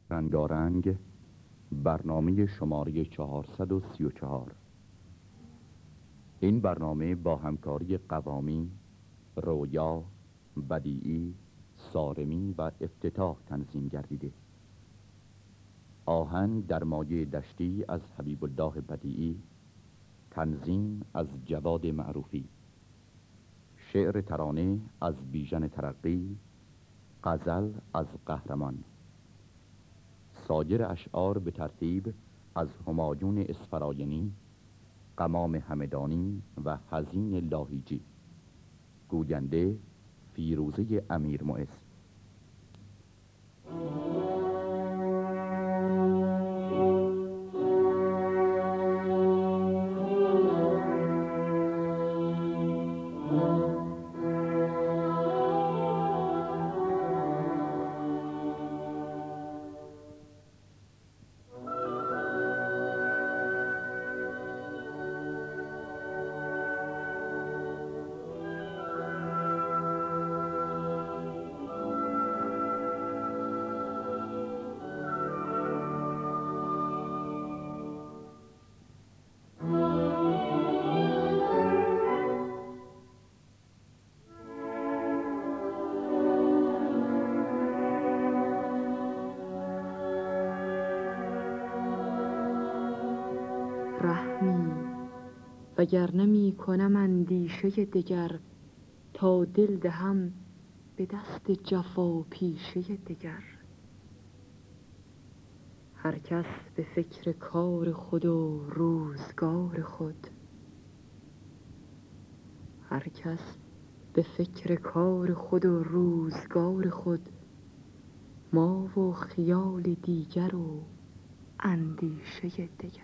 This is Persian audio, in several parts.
رنگارنگ، برنامه شماره 434. این برنامه با همکاری قوامی، رویا، بدیعی، سارمی و افتتاح تنظیم گردیده. آهنگ در مایه دشتی از حبیب الله بدیعی، تنظیم از جواد معروفی، شعر ترانه از بیژن ترقی، غزل از قهرمان. سایر اشعار به ترتیب از همایون اسفراینی، قمام همدانی و حزین لاهیجی. گوینده فیروزه امیر معز. رحمی وگر نمی کنم اندیشه دگر، تا دل دهم به دست جفا پیشه دگر. هر کس به فکر کار خود و روزگار خود، هر کس به فکر کار خود و روزگار خود. ما و خیال دیگر و اندیشه دگر.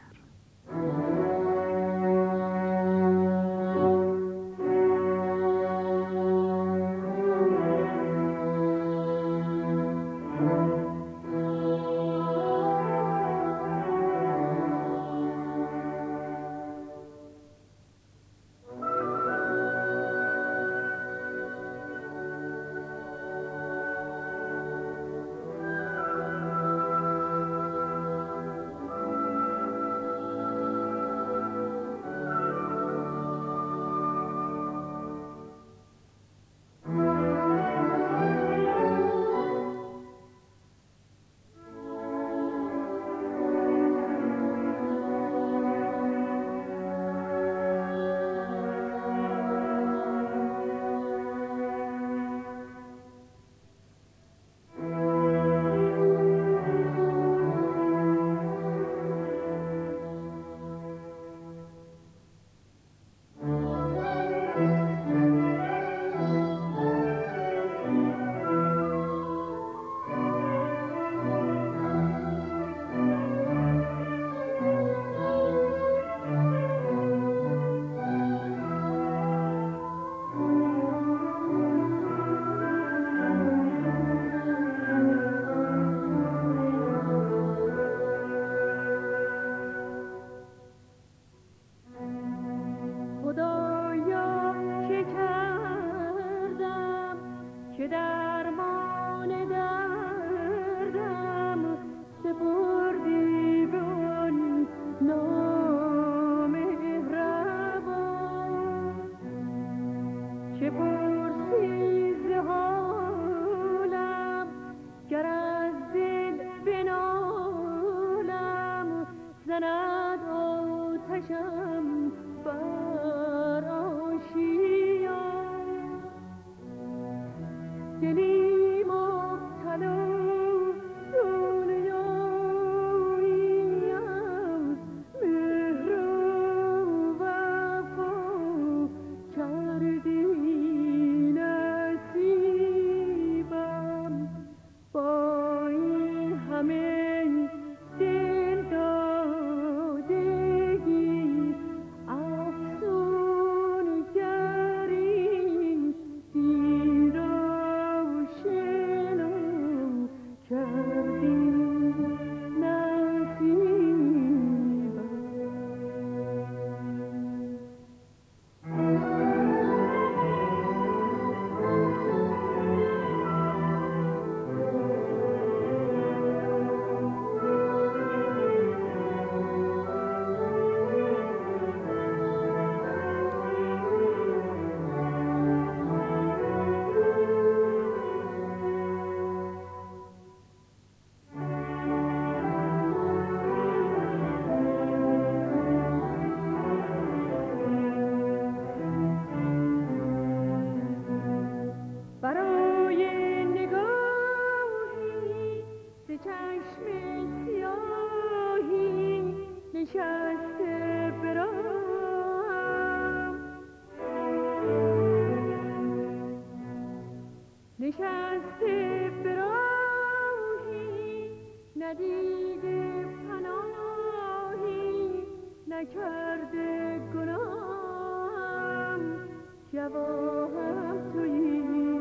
ندیده پناهی نکرده گناهم جواهم تویی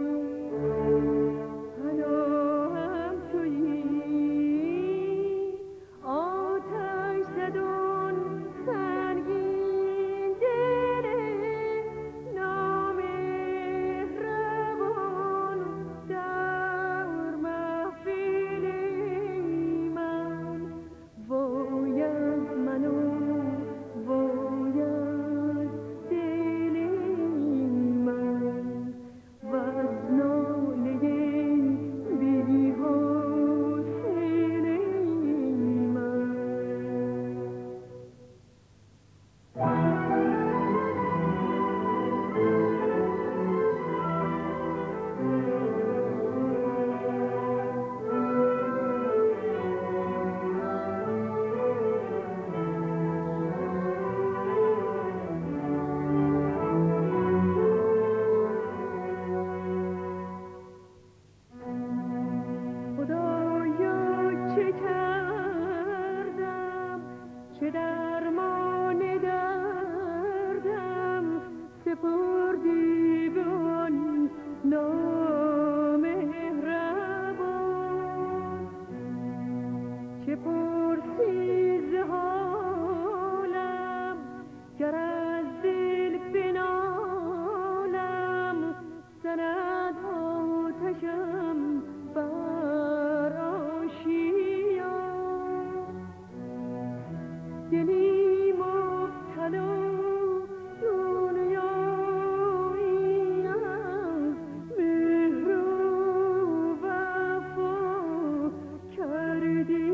پناهم تویی آتش زدون سنگین دل نامهربان در محفل من وای از من و وای از دل من و از ناله بی‌حاصل من خدایا چه کردم چه درمان دردم سپردی به آن نامهربان چه پرسی ز حالم گر از دل بنالم زند آتشم بر آشیان دلی مبتلا دنیایی از مهر و وفا کردی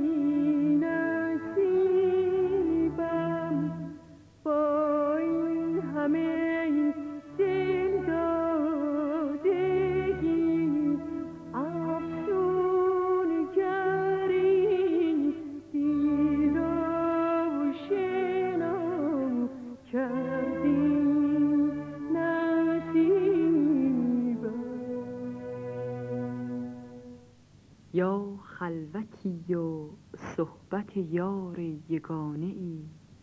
نصیبم با این همه دل دادگی افسونگری دید آشنا کردی نصیبم یا خلوتی و صحبت یار یگانه ای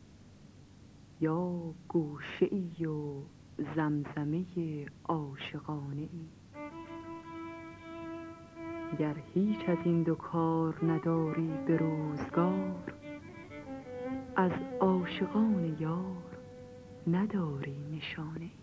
یا گوشه ای و زمزمه عاشقانه ای گر هیچ از این دو کار نداری به روزگار از عاشقان یار نداری نشانه ای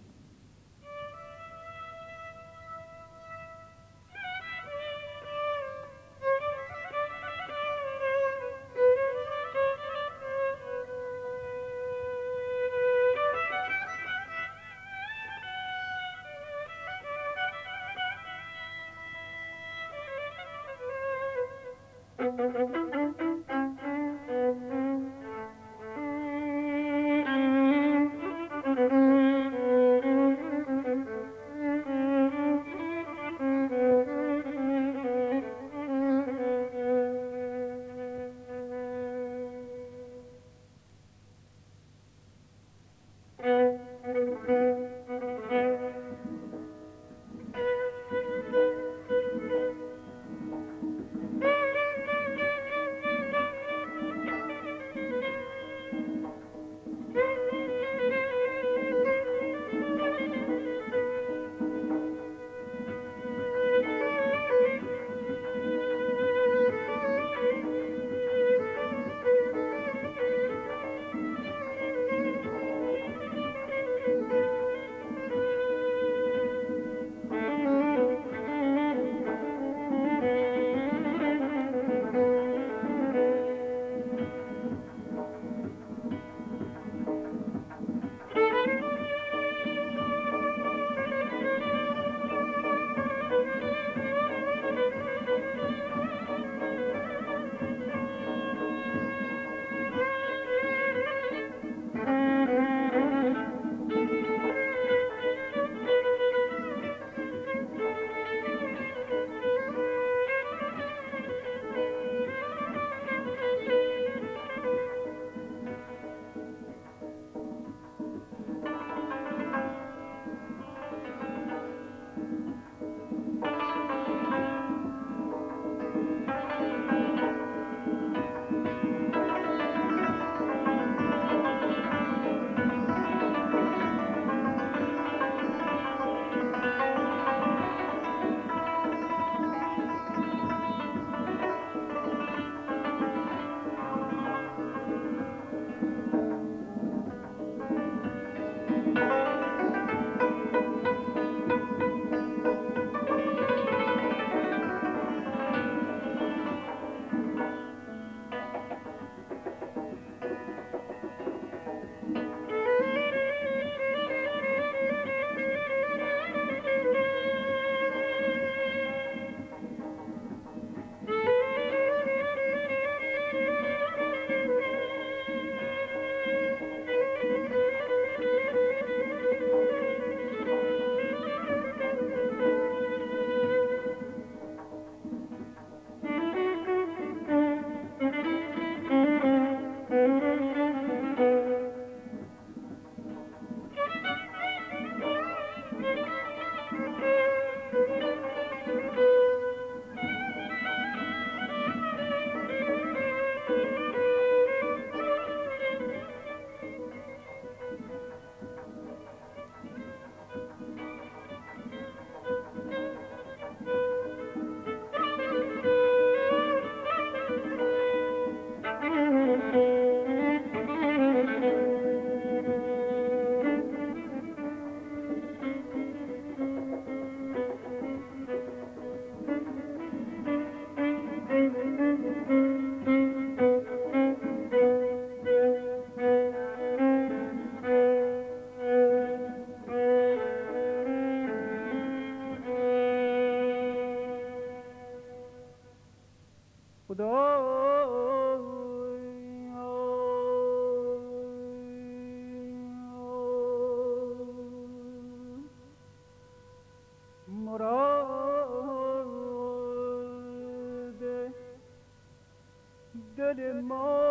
دل ما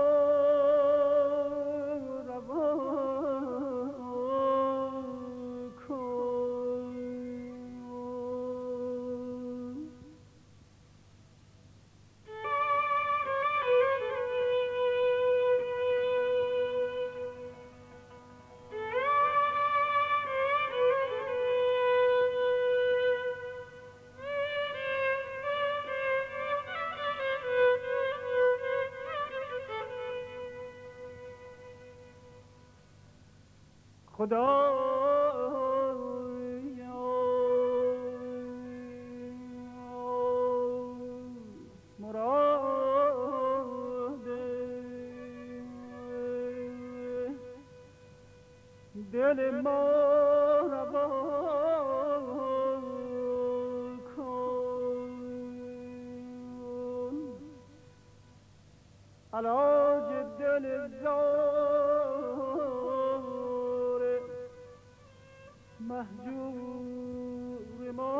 روا کن. خدایا مراد دل ما روا کن. علاج دل زار مهجور ما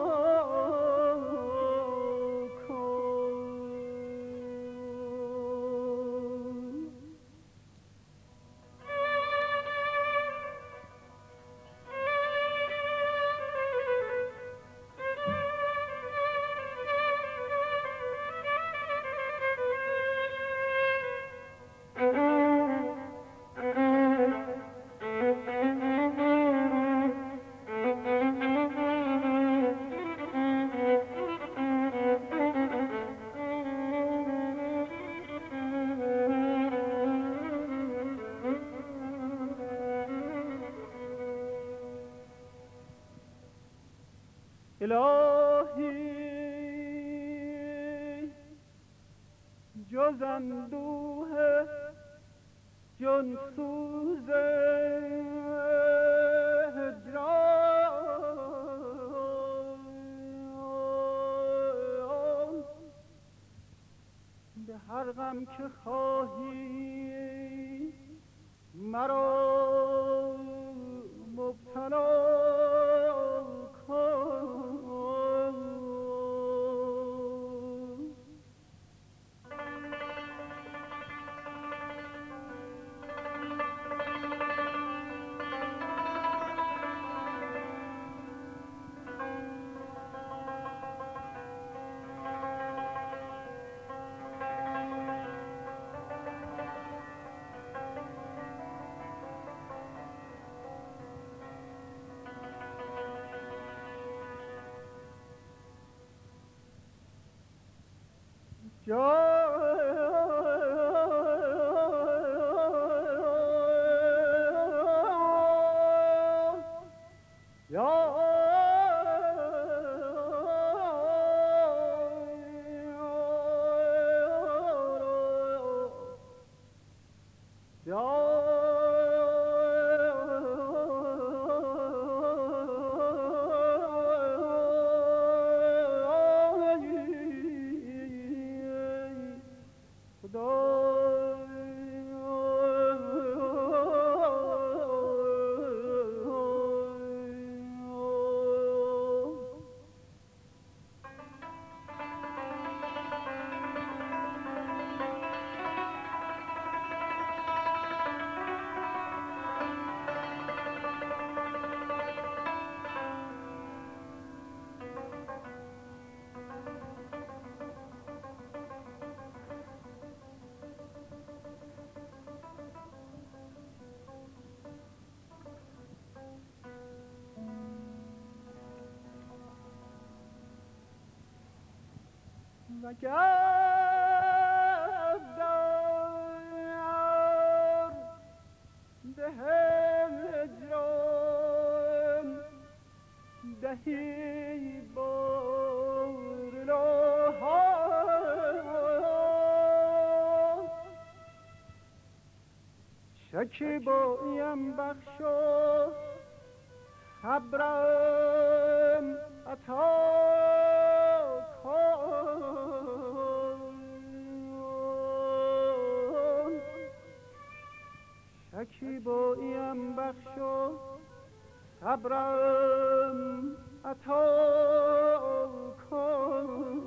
کن. الهی جز اندوه جانسوز هجران به هر غم که خواهی مرا مبتلا وگر در به هجران دهی بار لاها شکیبایم بخش و صبرم عطا کن. نشیباییم بخشو صبرم عطا کن.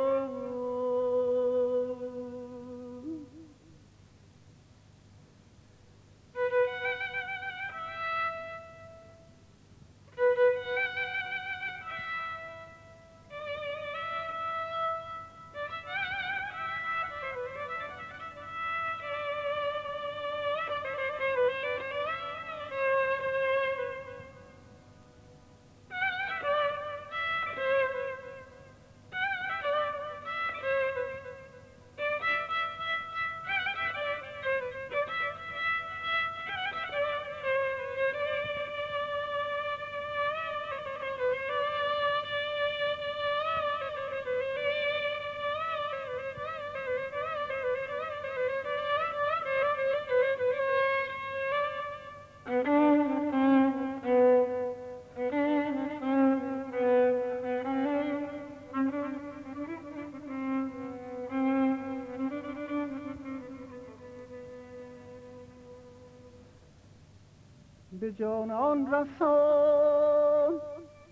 به جانان رسان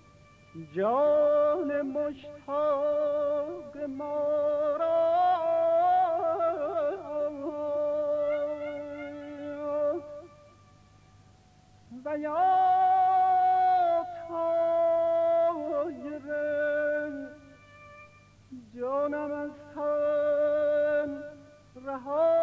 جان مشتاق ما را و یا طایر جانم از تن رها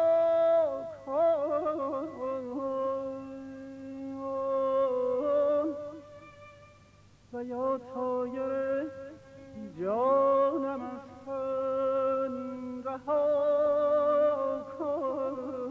و یا طایر جانم از تن رها کن.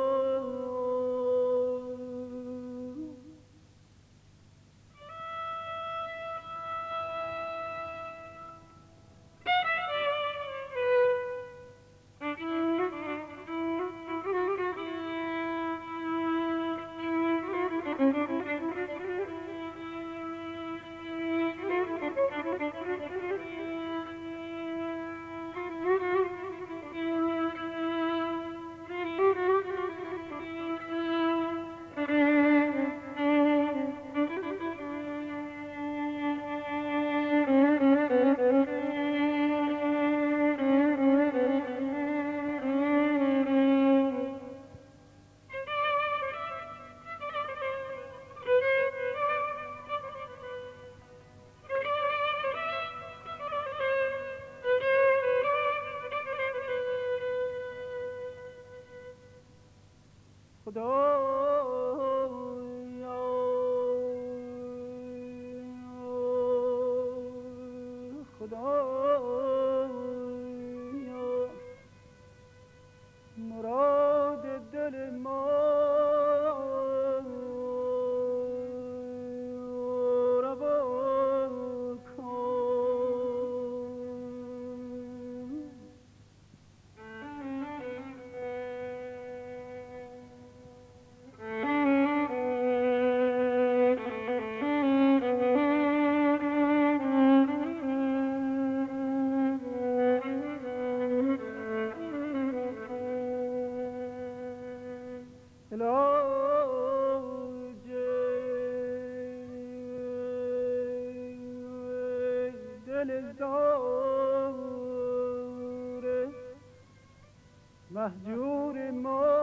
مهجور ما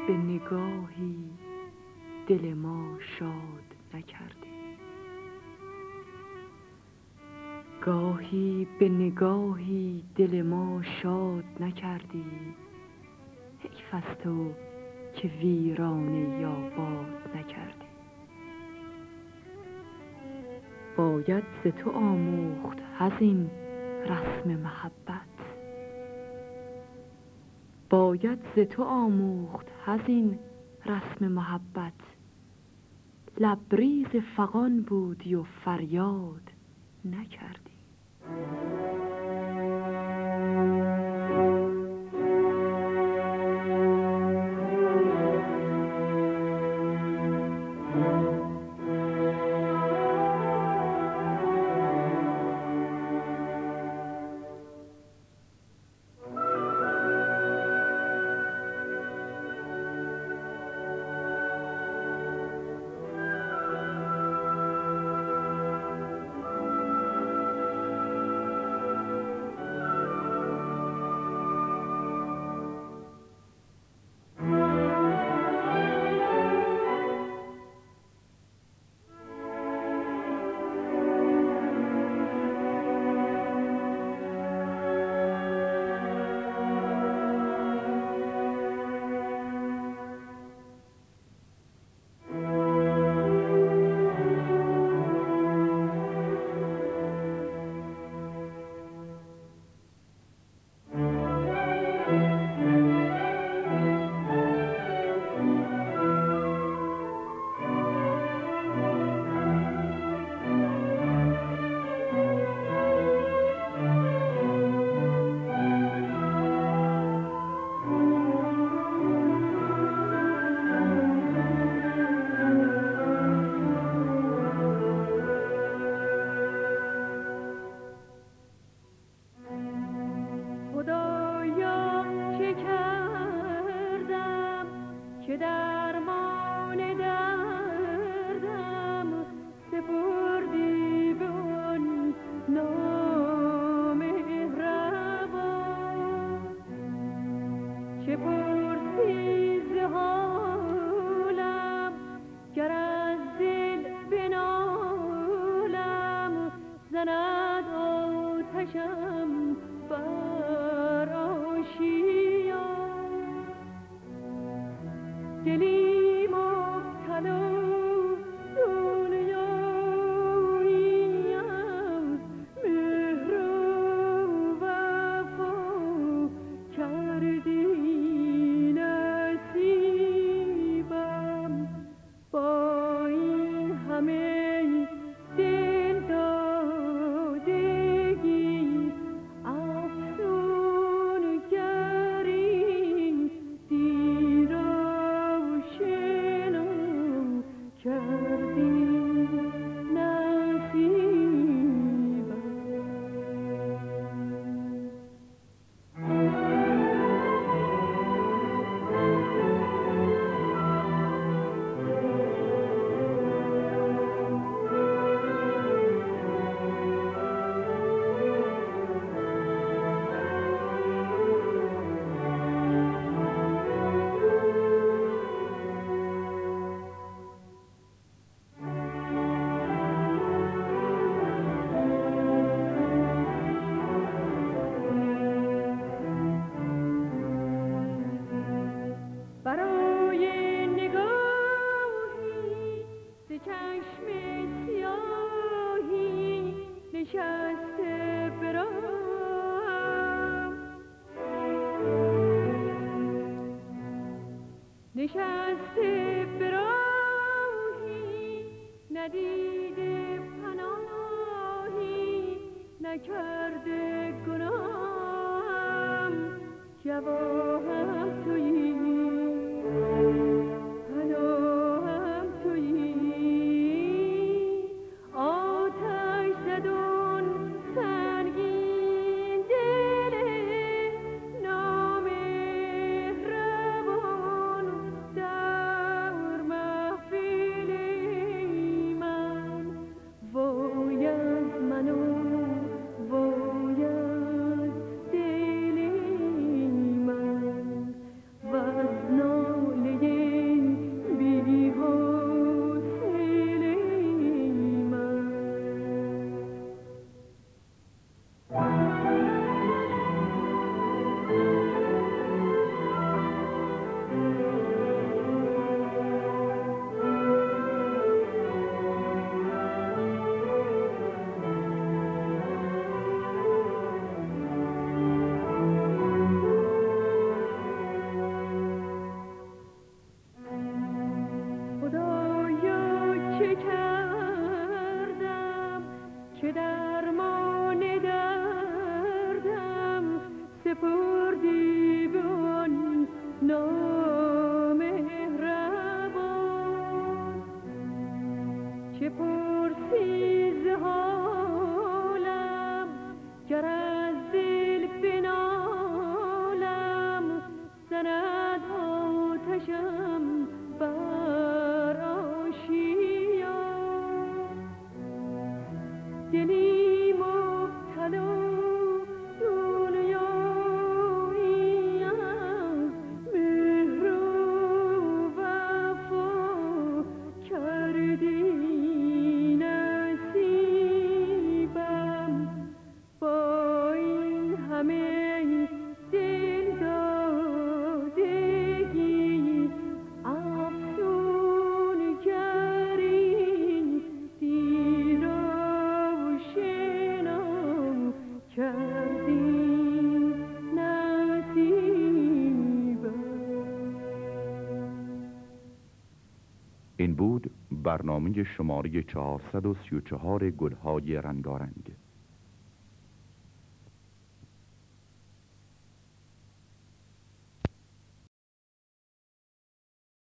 به نگاهی دل ما شاد نکردی. گاهی به نگاهی دل ما شاد نکردی. حیف از تو که ویرانه آباد نکردی. باید ز تو آموخت حزین رسم محبت. باید ز تو آموخت حزین رسم محبت. لبریز فغان بودی و فریاد نکردی. نشسته براهی ندیده پناهی نکرده گناهم جواهم تویی پناهم تویی آتش زدون سنگین دل نامهربان در محفل من که درمان دردم سپردی به آن نامهربان. چه پرسی ز حالم گر از دل بنالم، زند آتشم بر آشیان. دلی مبتلا دنیایی از مهر و وفا کردی نصیبم. با این همه دل دادگی افسون کردی دیر آشنا کردی نصیبم. این بود برنامه شماره 434 گلهای رنگارنگ.